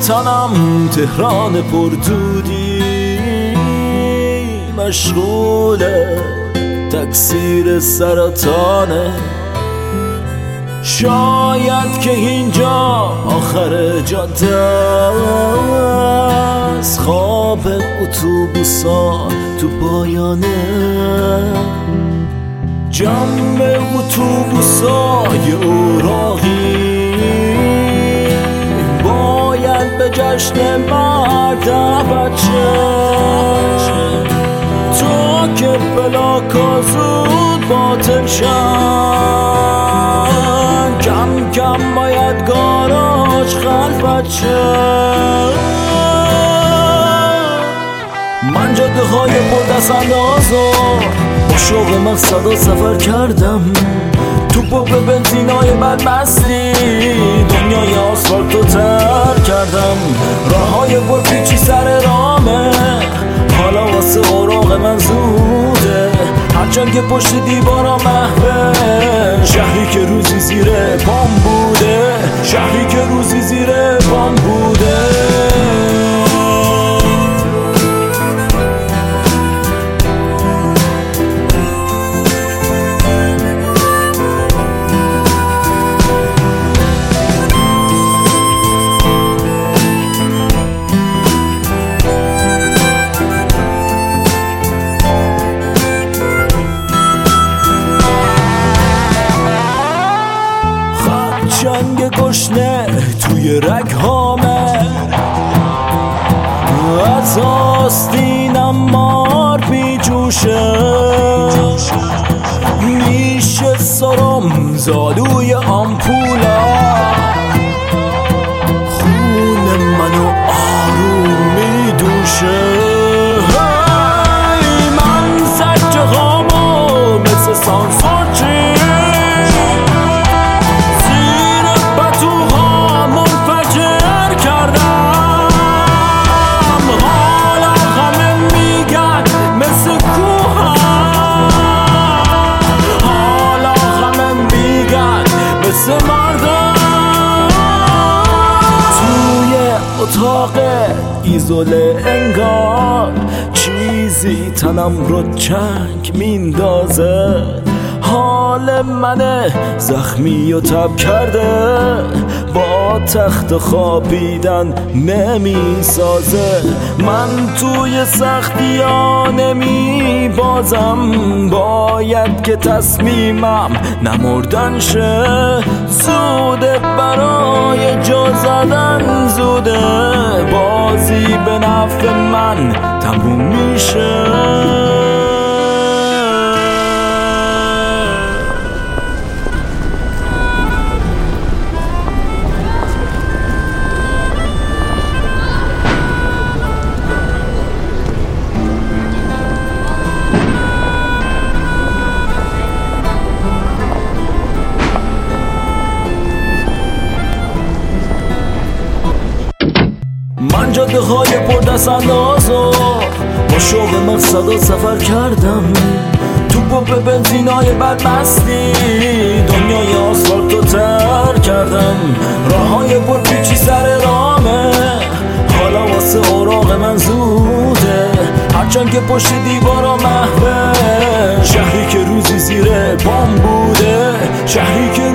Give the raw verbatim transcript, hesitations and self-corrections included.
تنم تهران پردودی مشغول تکثیر سرطانه. شاید که اینجا آخر جاده است، خواب اتوبوسا تو پایانه. جمع اتوبوسای اوراقی باید به جشن مرد بچه، تا که پلاکا زود باطل شن. کم کم باید گاراژ خلف بچه. من جاده های پردست اندازو با شوق مقصد سفر کردم، تو پمپ بنزینای بدمستی دنیای آسفالتو تر کردم. راه های پرپیچی سر رامه، حالا واسه اوراق من زوده. هرچند که پشت دیوارا محوه، شهری که روزی زیر پام بوده، شهری که روزی زیر پام بوده. جنگ گشنه توی رگ هامه، از آستینم مار بی جوشه. میشه سرم زالوی آمپولا، خون منو آروم می دوشه. من زجه هامو مثل سانسورچی اتاق ایزوله انگار چیزی تنم رو چنگ میندازه. حال منه زخمی و تب کرده، با تخت خوابیدن نمیسازه. من توی سختی ها نمی بازم، باید که تصمیمم نمردن شه. زوده برای جا زدن، زوده بازی به نفع من تموم میشه. من جاده های پردست اندازو با شوق مقصد سفر کردم، تو پمپ بنزینای بدمستی دنیای آسفالتو تر کردم. راه های پرپیچی سر رامه، حالا واسه اوراق من زوده. هرچند که پشت دیوارا محوه، شهری که روزی زیر پام بوده، شهری که